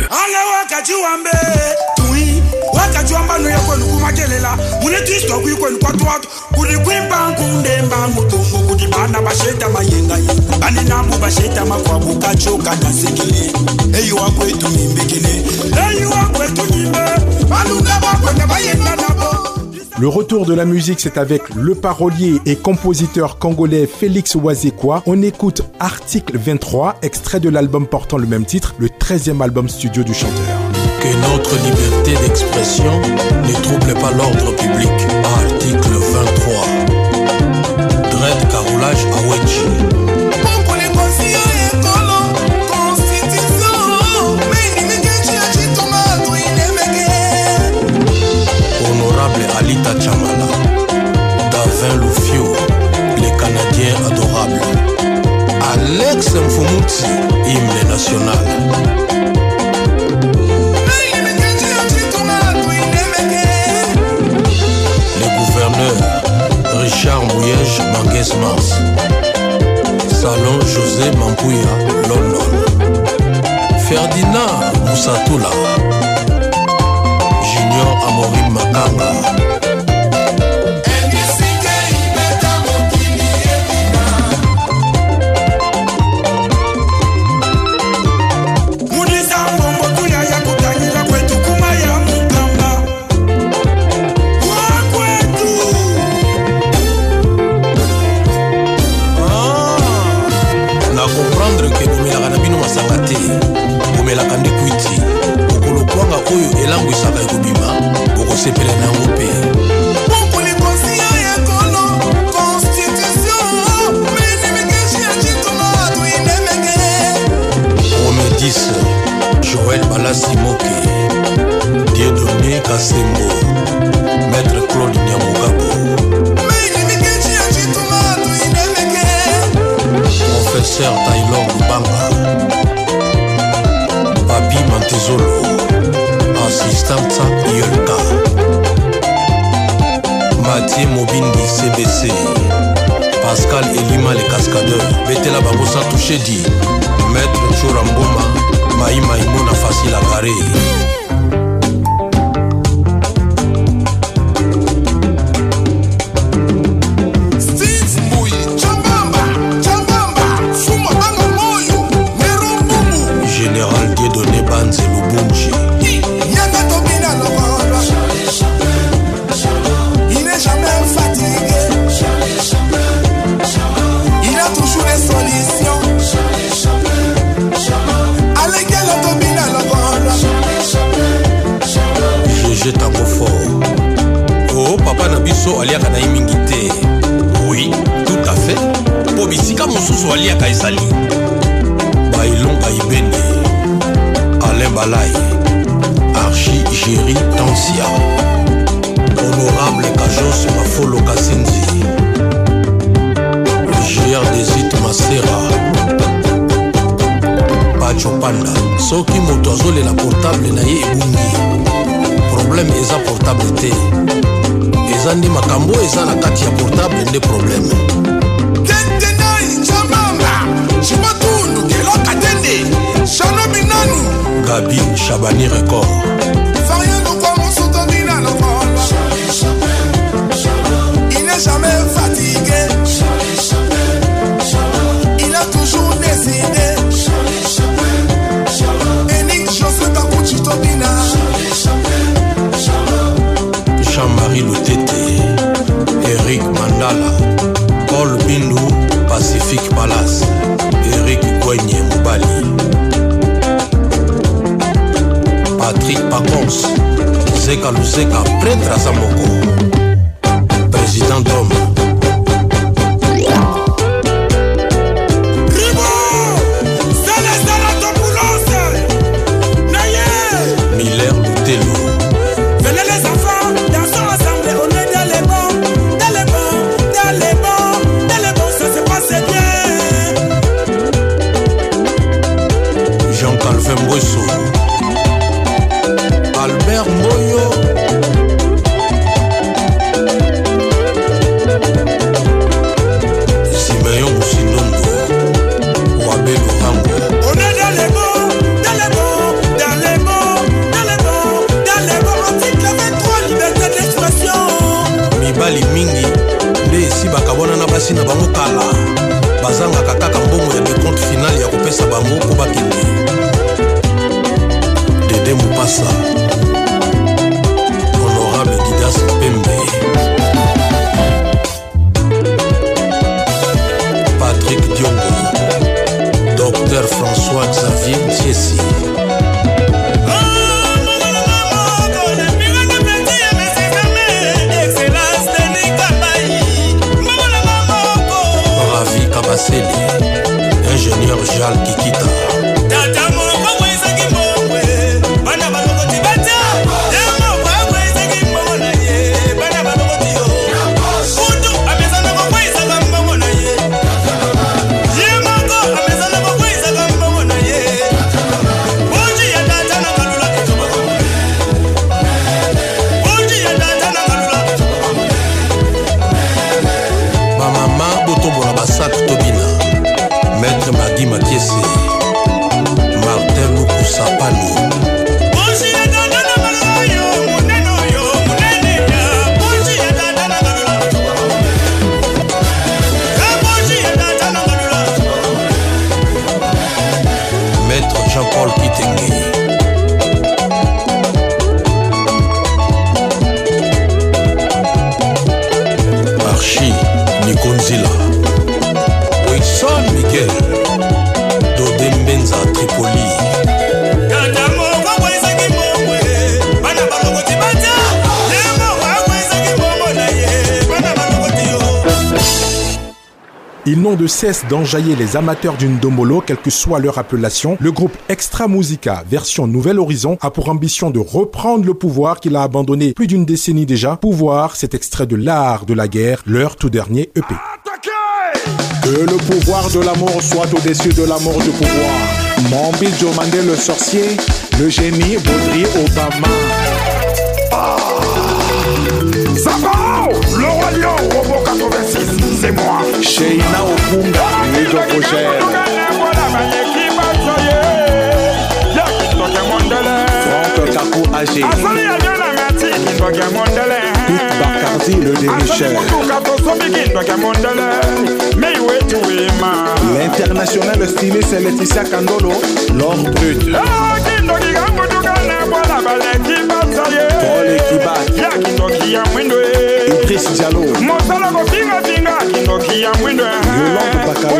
Le retour de la musique, c'est avec le parolier et compositeur congolais Félix Wazekwa. On écoute Article vingt-trois, extrait de l'album portant le même titre, le treizième album studio du chanteur. Que notre liberté d'expression ne trouble pas l'ordre public. Article vingt-trois. Dread carolage à Wedji. Honorable Alita Chamala, Davin Loufio, les Canadiens adorables, Alex Mfumuti, hymne national. Le gouverneur Richard Mouyej Mangues Mars, Salon José Mampouya London, Ferdinand Moussatoula, Junior Amorim Makanga, oyo elangwisaka ekobima okosepela nango mpe Romedis Joël Balasimoke Dieudonné Kasembo Maître Claude Nyamugabo Professeur Taylor Lubanga Papi Mantezolo Assistante Yolka Mathieu Mobindi C B C Pascal Elima les cascadeurs Betela Babosa touché dit Maître Choramboma Maï Maïmona facile à garer. Général Dieudonné Banze Lubunji. Il n'est jamais fatigué. Il a toujours des solutions. Allez, quel est ton bilan, le G G Tango fort. Oh, papa Nabiso, Alia Kanaï Mingite. Oui, tout Elia Kaisali Bailonga Ibene Alain Balai Archie Géry Tansia Honorable Kajos Mafolo Kasenzi G R Desit Masera Pacho Panda Soki moto azolela portable na ye ebungi Problème eza portable te Eza ndi makambo eza na kati ya portable nde problème Tentenai chamama Chimatundu kelo katende Shano binanu Gabi Chabani Record Fariendo kwa monsotondina la vola Il n'est jamais fatigué Il a toujours décidé Enik José Kakuchi Tobina Jean-Marie Lutete Eric Mandala Paul Bindu Pacific Palace Eric Gwenye Moubali Patrick Pacons Zeka Luzeka Prêtre Azamoko Président d'homme Miller Lutelo Venez les enfants, dansons ensemble, on est dans les bons, dans les bons, dans les bons, dans les bons, ça se passe bien. Jean-Calvin Mbosso Albert Moyo Simeon Moussinondo Wabe Luhango On est dans les bons, dans les bons, dans les bons, dans les bons, dans les bons, article vingt-trois, liberté d'expression. Mibali mingi nde esi bakabona na basi na bango kala bazangaka kaka mbongo ya decompte final ya kopesa bango po bakende Dede Mupasa Honorable Didas Pembe Patrick Diongo Docteur François Xavier Thiessi Ravi Kabaseli Ingénieur Jal Kikita Maître Magui Makiese Martin Lukusapano Maître Jean-Paul Kitenge Archie Nikonzila Wilson Miguel Dodé Mbenza Tripoli Ils n'ont de cesse d'enjailler les amateurs du ndombolo, quelle que soit leur appellation. Le groupe Extra Musica, version Nouvel Horizon, a pour ambition de reprendre le pouvoir qu'il a abandonné plus d'une décennie déjà. Pouvoir, cet extrait de L'Art de la Guerre, leur tout dernier E P. Que le pouvoir de l'amour soit au-dessus de l'amour du pouvoir. Mambi Diomandé le sorcier, le génie Baudry Obama. Ah. Zabao, le roi lion, Robo quatre-vingt-six, c'est moi. Sheina Opunga, Ludo Roger. Franck Kakou Agé. Pete Bacardi, le dénicheur. L'international styliste c'est Laetitia Kandolo, l'or brut. Paul Ekibat, Idriss Diallo, Yolande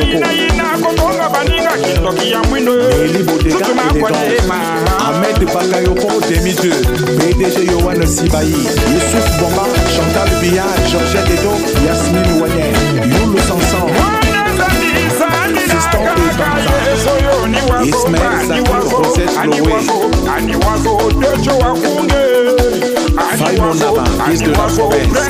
Bakayoko, Eli Bodega Élégance, Ahmed Bakayoko deux mille deux, P D G Yohan Sibayi, Youssouf Bomba, Chantal Biya, Georgette Edo, Yasmine Ouanet, Youlou Sansan, Ismaël Zaki, Rosette Chloé, Faïmon Naba, fils de la province.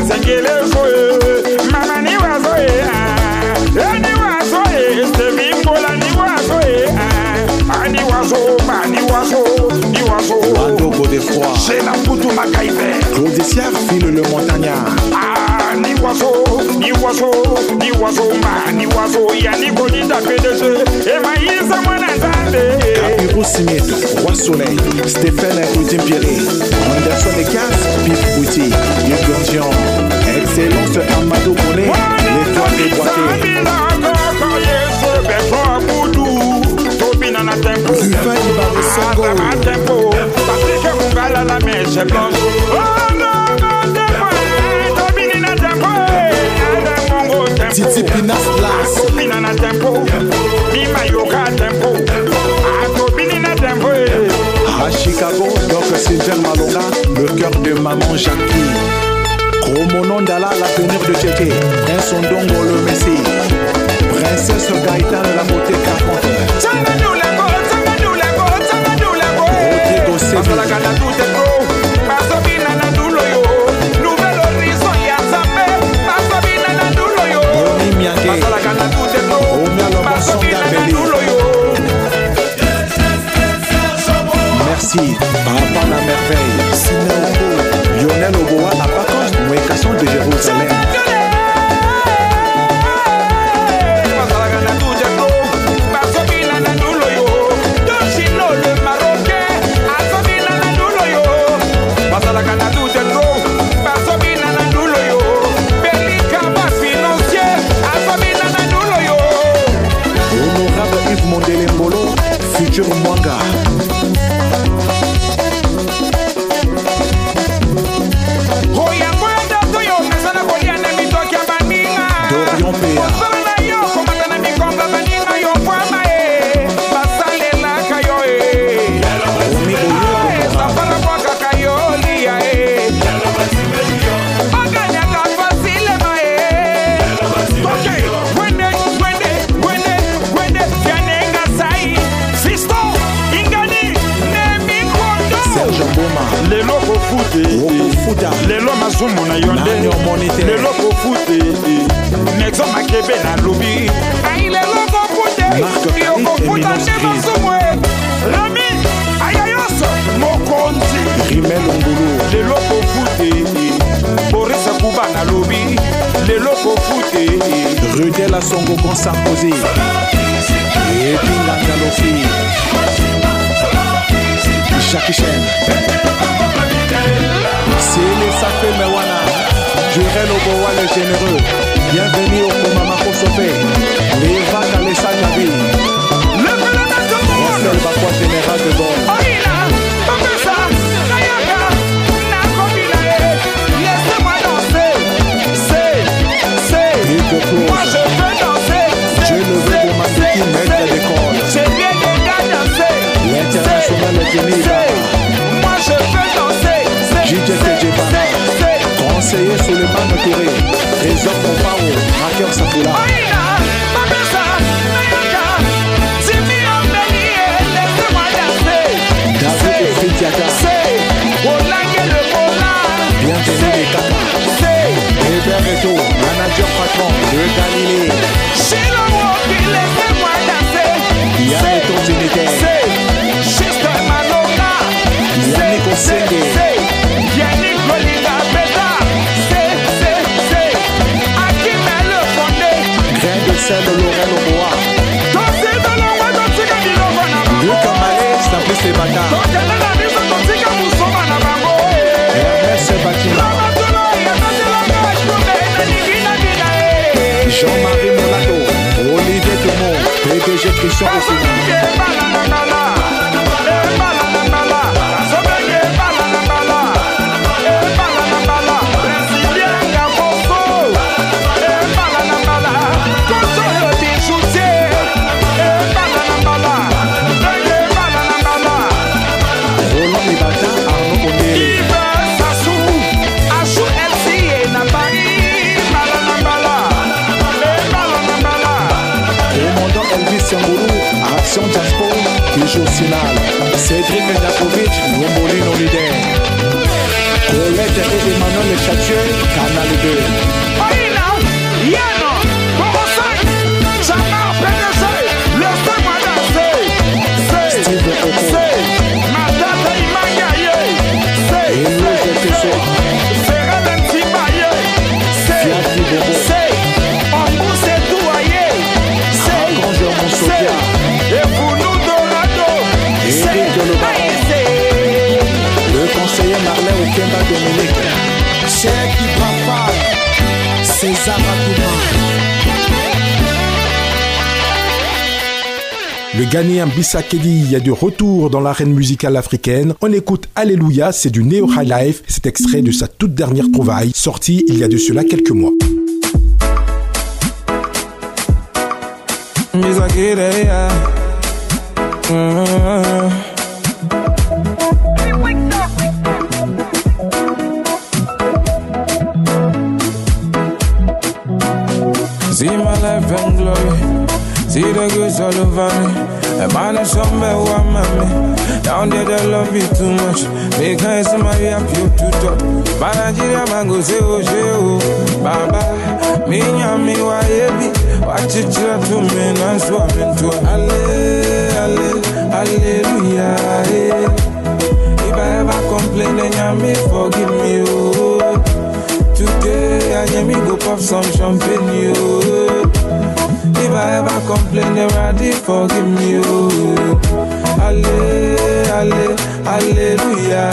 Wando Godefroy, Claude Siard, file le montagnard. Ni oiseau, ni oiseau, ni oiseau, ni oiseau, ya ni bonita P D G, et maïs à mon entendé. Capiro Simite, Roi Soleil, Stéphane Coutin Pierre, Anderson Ekas, Pif Bouti, Yves Jean, Excellence Amadou Bonet, l'étoile déboîtée. Rufai Barre-Songo, Patrick Mungala la mèche blanche. Titi Pinas Blas, Pinana tempo, Bima Yoka tempo, Akobinina tempo. à Chicago, Doc Sylvain Malonga, le cœur de maman Jackie. Chromonondala, l'avenir de Tchéké, un sondongo le Messie. Princesse Gaëtan, la beauté carpente. Tchamadou la go, tchamadou la go, tchamadou la go. Rodrigo Sebi. Masalagana tout est pro, Masobina na douloyo. Nouvelle horizon ya Zambé, Masobina na douloyo. Boni Miangue. Masalagana tout est pro, Omia Masobina na Lobosonga douloyo. Merci, Papa la merveille. Sinéoko, Lionel Oboa à Pacos, Mouékasson de Jérusalem. Honorable Yves Mondele Mbolo, futur Mwanga. Dorian Péa. Lelo kofute, lelo mazumu na yonde, lelo kofute, nexo makebe na lobi. Ay lelo kofute, yo kofuta ne mazumu. Rami, ayayoso, mokonzi. Rimel Ongolo. Lelo kofute, Boris Kuba na lobi. Lelo kofute, Rudel à Songo Gonsamposi. Et puis la Galofi. Jackie Chen. C'est les Safé Mewana. Jurel Oboa le généreux. Bienvenue au Komamako Sopé. Les vagues à l'Essagnabi. Le Marcel Bakwa général de Gaulle. Moi je veux danser. Dieu le veut pour Masuki, maître d'école. J'ai bien déjà dansé. L'international est fini. Moi je veux danser. J J T J Bana. Conseiller Suleiman Touré. Trésor Comparo. Hacker Sapoula. David Fitiaka. Bienvenue les Kaka. Hébert Eto, manager patron de Galilée. Yannick Ozinité. Yannick Osenge. Yannick Golinga Beta. Akimele Fondé. Grain de sel de Laurel Oboa. Dansez dans le roi d'Antika Bilongo Nabamo. Luc Amalé, Fabrice Sebata. Dansez dans la vie de Antika Moussoma Nabamo. Ernest Batima. Jean-Marie Molato. Olivier Dumont. P D G Christian Ossina. Elvis Sangolo, nationale. Cédric Ndakovic, Wombolino leader. Colette et Emmanuel Chatieu, Canal deux. Oïla, Yano, Borosai, Chamar P D C, laissez-moi danser. C'est, c'est, Madame Imangaye. C'est, c'est, c'est Ralenti Baye. C'est, c'est, Ambou c'est Douaye. C'est, c'est, et vous nous Dorado. C'est, c'est, le conseiller Marley Okemba Dominique. Cheikh Ibrahim, César Akouma. Le Ghanéen Bisa Kedi est de retour dans l'arène musicale africaine. On écoute Alléluia, c'est du Neo High Life. C'est extrait de sa toute dernière trouvaille, sortie il y a de cela quelques mois. Bisa Kedi, yeah. Mm-hmm. See my life and glory. See the goods all over me. A man is somewhere who I'm me. Down there they love me too much. Make her see my way up you to top. But Nigeria man go say oh say oh. Baba, me and me why baby. Watch it to me and swap into Alle, alle, hallelujah. If I ever complain then you me forgive me oh. Today I hear me go pop some champagne yo. If I ever complain, never forgive me oh. Alle, alle, hallelujah.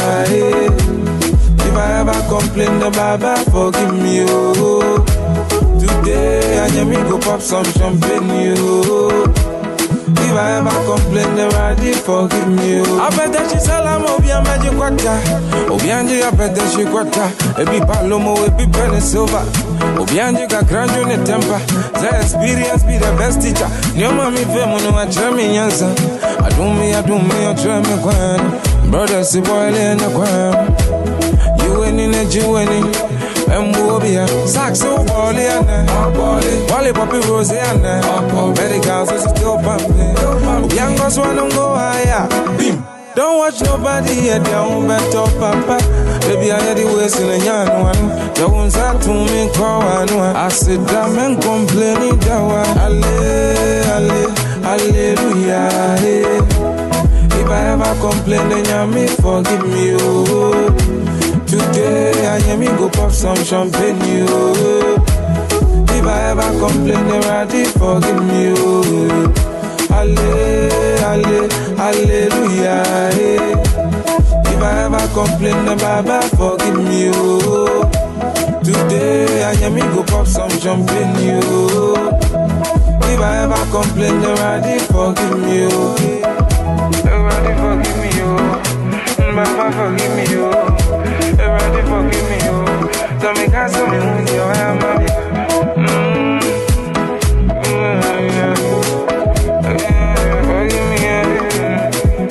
If I ever complain, the Baba forgive me oh. Today I hear me go pop some champagne yo. If I ever complain, never forgive me oh. I bet that she's all I'm Obi and Magic Quata. Obi and I bet that she quata. Ebi Palomo, Ebi Penny Silver. Obi and you got grand in the temper. The experience be the best teacher. Your mommy fame when I tell me answer. I do me, I do me, I try me quan. Brother, see boy in the quan. You winning it, you winning. Mbobia, Saxo, Wally, and Wally Poppy Rose, and Betty Girls is still pumping. Young girls want to go higher. Don't watch nobody at their own better, Papa. Baby, I had the waist in a young one. The ones that to me call one. I sit down and complain. Alle, alle, hallelujah. If I ever complain, then you me forgive me. Oh. Today I hear me go pop some champagne yo. If I ever complain, then I forgive me oh. Alle, alle, hallelujah. If I ever complain, then Baba forgive me oh. Today I hear me go pop some champagne yo. If I ever complain, then I forgive me oh. Everybody forgive me oh. Baba forgive me oh. Everybody forgive me, oh. Don't make us so mean, you are my mmm. Yeah. Forgive me, yeah.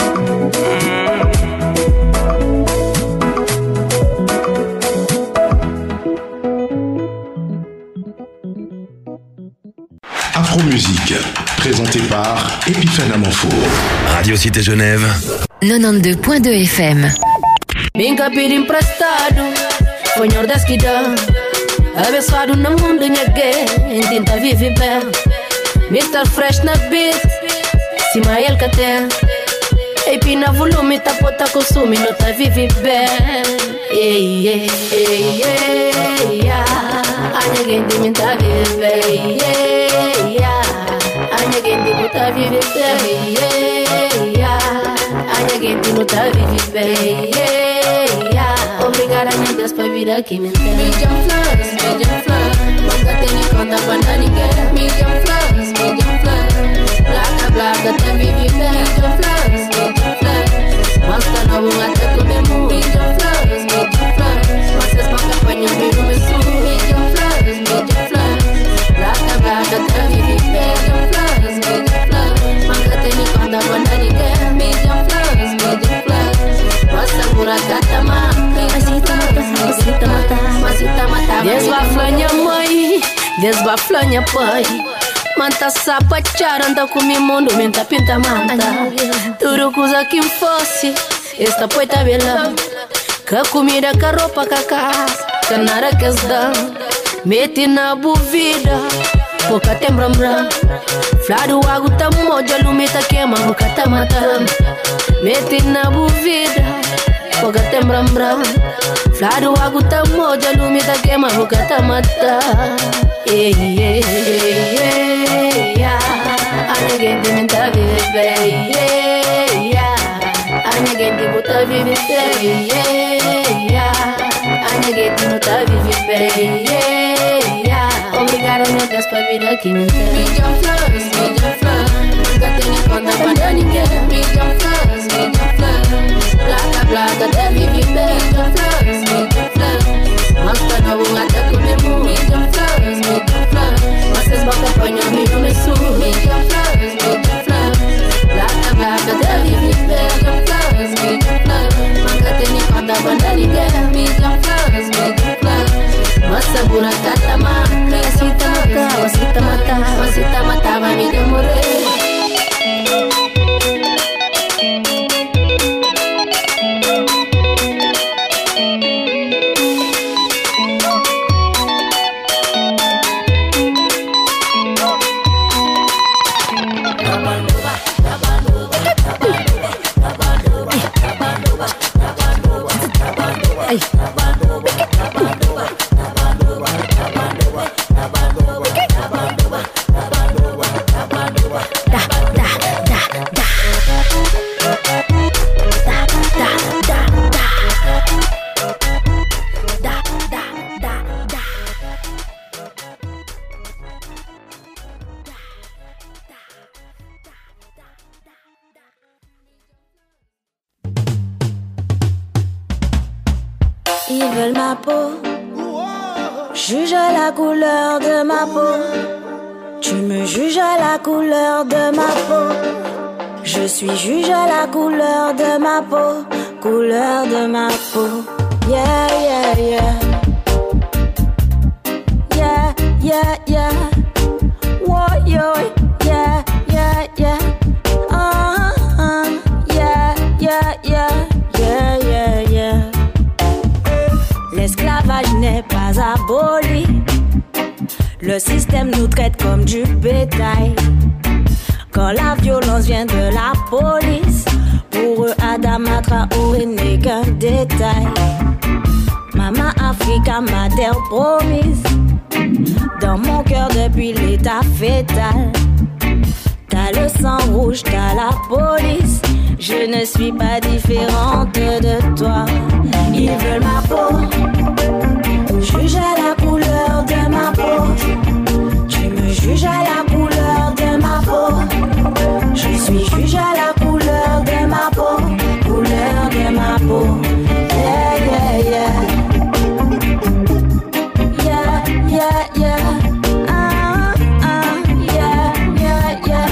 Afro-musique, présenté par Epiphéna Manfour. Radio Cité Genève. nonante-deux point deux F M. Minha pedi emprestado, foi nordesquidão. Abençoado no mundo, ninguém tenta viver bem. mister Fresh na beat, Simael Caté. E pina volume, tá pota consume, não tá vive bem. Ei, ei, ei, ei, a ninguém de mim tá vive bem. A ninguém de mim tá vive bem. A ninguém de mim tá vive bem. Obrigada a Deus pra vir aqui me ter. Medium flowers, medium flowers. Nunca tenho conta pra dar ninguém. Medium flowers, medium flowers. Blaca, blaca, tem vive bem. Medium flowers, medium flowers. Mostra na boca até comer muito. Medium flowers, medium flowers. Vocês vão acompanhar me no meu sul. Medium flowers, medium flowers. Blaca, blaca, tem vive bem. Medium flowers, medium flowers. Nunca tenho conta pra dar ninguém. Medium flowers, medium flowers. Mostra por a gata má. Desbaflanha mãe, desbaflanha pai. Manta sapa charanta com mi mundo, menta pinta manta. Tudo coisa que fosse, esta poeta bela. Que comida, que roupa, que casa, que nada que se dá. Mete na buvida, pouca tem bram bram. Flado água tá moja, lumita queima, boca tá matando. Mete na buvida, pouca tem bram bram. Flado água tá moja, lumita queima, boca tá matando. Yeah, yeah, yeah, yeah. A ninguém tem muita viver, yeah, yeah. A ninguém tem muita viver, yeah, yeah. A ninguém tem muita viver, yeah, yeah. Obrigado, meu Deus, pra vir aqui me ter. Million flowers, million flowers. Nunca tenho conta pra dar ninguém. Million flowers, million flowers. Placa, placa, deve viver. Million flowers, million flowers. Mas pra não vou até comer muito. Million flowers, million flowers. Vocês vão acompanhar me no meu sul. Million flowers, million flowers. Placa, placa, deve viver. Million flowers, million flowers. Nunca tenho conta pra dar ninguém. Million flowers, million flowers. Masa buraka tama, wasita maka, wasita mata, wasita mata, mami demore. Ils veulent ma peau, juge la couleur de ma peau. Tu me juges à la couleur de ma peau. Je suis juge à la couleur de ma peau, couleur de ma peau. Yeah, yeah, yeah. Yeah, yeah, yeah. Whoa, yo, yeah, yeah, yeah. Uh, uh, yeah, yeah, yeah. Yeah, yeah, yeah. L'esclavage n'est pas aboli. Le système nous traite comme du bétail. Quand la violence vient de la police, pour eux Adama Traoré n'est qu'un détail. Maman Africa m'a terre promise, dans mon cœur depuis l'état fétal. T'as le sang rouge, t'as la police. Je ne suis pas différente de toi. Ils veulent ma peau, juge à la couleur de ma peau. Tu me juges à la couleur de ma peau. Je suis juge à la couleur de ma peau, couleur de ma peau. Yeah, yeah, yeah. Yeah, yeah, yeah. Ah, ah, yeah, yeah, yeah.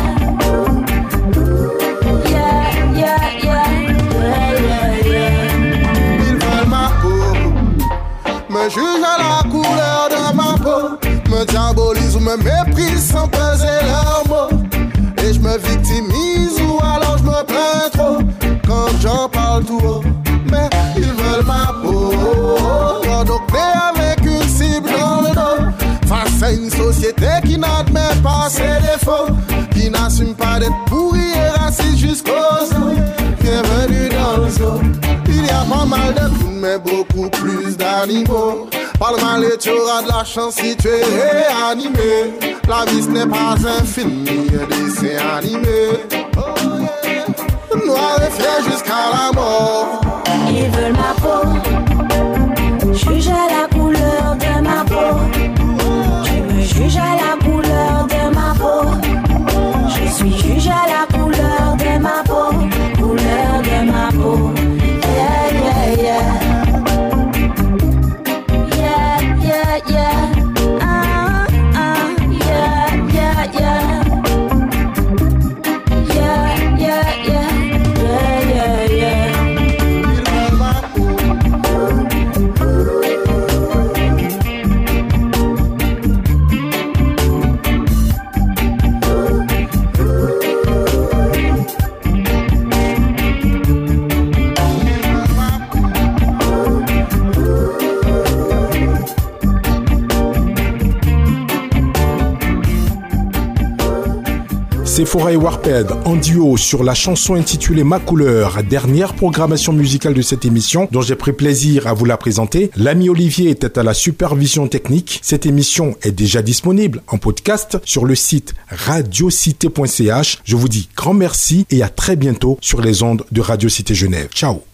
Yeah, yeah, yeah. Yeah, yeah, yeah. Ils veulent ma peau, me jugent à la couleur de ma peau, me diabolisent ou me méprisent sans peser leurs mots. Et je me victimise ou alors je me plains trop quand j'en parle tout haut. Mais ils veulent ma peau, condamné avec une cible dans le dos, face à une société qui n'admet pas ses défauts, qui n'assume pas d'être pourri et raciste jusqu'aux os. Bienvenue dans le zoo. Il y a pas mal de clowns mais beaucoup plus d'animaux. Parle mal et tu auras de la chance si tu es réanimé. La vie ce n'est pas un film ni un dessin animé. Oh yeah. Noir et fier jusqu'à la mort. Ils veulent ma peau, juge à la couleur de ma peau. Tu me juges à la couleur de ma peau. Je suis juge à la couleur de ma peau, couleur de ma peau. Yeah, yeah, yeah. Yeah, yeah, ah, ah, yeah, yeah, yeah. Yeah, yeah, yeah, yeah, yeah, yeah. Ils veulent ma peau, Sephora et Warped en duo sur la chanson intitulée Ma Couleur, dernière programmation musicale de cette émission dont j'ai pris plaisir à vous la présenter. L'ami Olivier était à la supervision technique. Cette émission est déjà disponible en podcast sur le site radiocité point c h. Je vous dis grand merci et à très bientôt sur les ondes de Radio Cité Genève. Ciao.